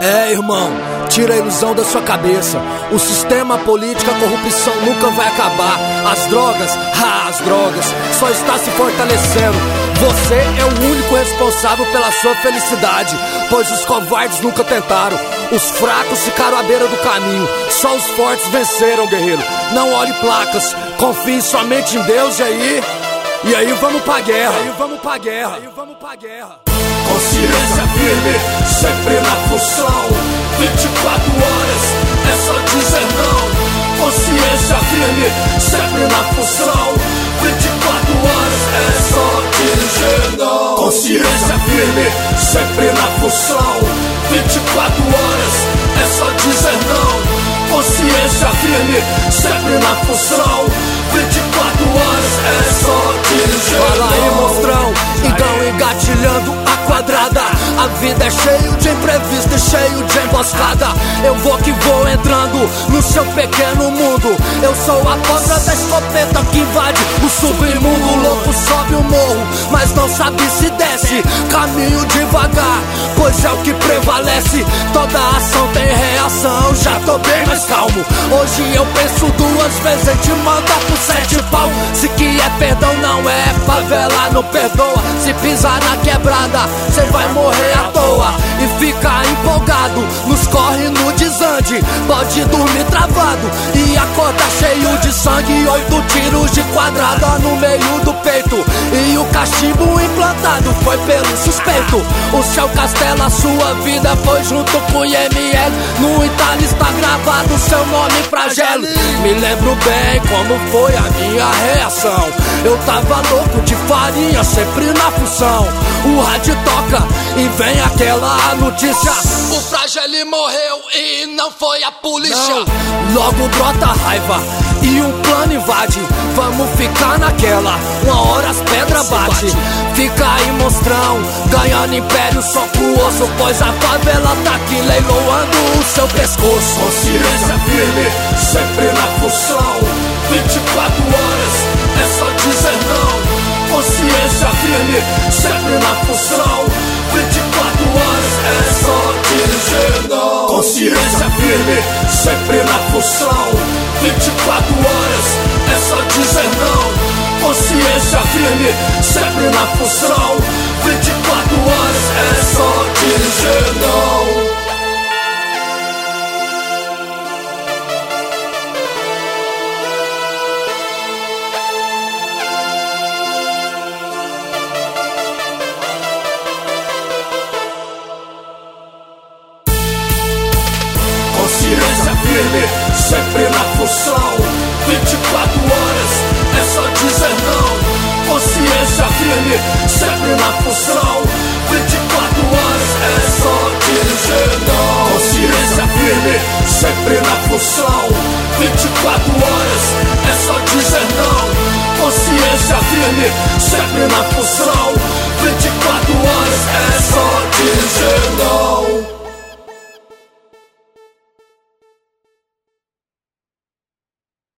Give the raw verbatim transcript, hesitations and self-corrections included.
É, irmão, tira a ilusão da sua cabeça. O sistema político, a corrupção nunca vai acabar. As drogas, ah, as drogas, só está se fortalecendo. Você é o único responsável pela sua felicidade, pois os covardes nunca tentaram. Os fracos ficaram à beira do caminho. Só os fortes venceram, guerreiro. Não olhe placas, confie somente em Deus. E aí, e aí vamos pra guerra. E aí vamos pra guerra. E aí vamos pra guerra. Consciência firme, sempre na função. vinte e quatro horas, é só dizer não. Consciência firme, sempre na função. vinte e quatro horas, é só dizer não. Consciência firme, sempre na função. vinte e quatro horas, é só dizer não. Consciência firme, sempre na função. vinte e quatro horas, é só dizer não. Fala aí, monstrão, então engatilhando a quadrada. A vida é cheio de imprevisto e cheio de emboscada. Eu vou que vou entrando no seu pequeno mundo. Eu sou a ponta da escopeta que invade o submundo. O louco sobe o morro, mas não sabe se desce. Caminho devagar, pois é o que prevalece. Toda ação tem reação, já tô bem mais calmo. Hoje eu penso duas vezes em te mandar pro sete pau. Se que é perdão não é favela, não perdoa. Se pisar na quebrada, cê vai morrer à toa. E fica empolgado, nos corre no desande. Pode dormir travado e acordar cheio de sangue. Oito tiros de quadrada no meio do peito. E o cachimbo implantado foi pelo suspeito. O seu castelo, a sua vida foi junto com o I M L. No entalhe está gravado seu nome pra gelo. Me lembro bem como foi a minha reação. Eu tava louco de farinha, sempre na função. O rádio toca e vem aquela notícia: o Fragile morreu e não foi a polícia. Não. Logo brota raiva e um plano invade. Vamos ficar naquela, uma hora as pedras bate. Fica aí, monstrão, ganhando império só com osso, pois a favela tá aqui leiloando o seu pescoço. Consciência firme, sempre na função. vinte e quatro horas, é só dizer não. Consciência firme, sempre na função. vinte e quatro horas, é só dizer não. Consciência firme, sempre na função. vinte e quatro horas, é só dizer não. Consciência firme, sempre na função. vinte e quatro horas, é só dizer não. Consciência firme, sempre na função. vinte e quatro horas, é só dizer não. Consciência firme, sempre na função. vinte e quatro horas, é só dizer não. Consciência firme, sempre na função. vinte e quatro horas, é só dizer não. Consciência firme, sempre na função.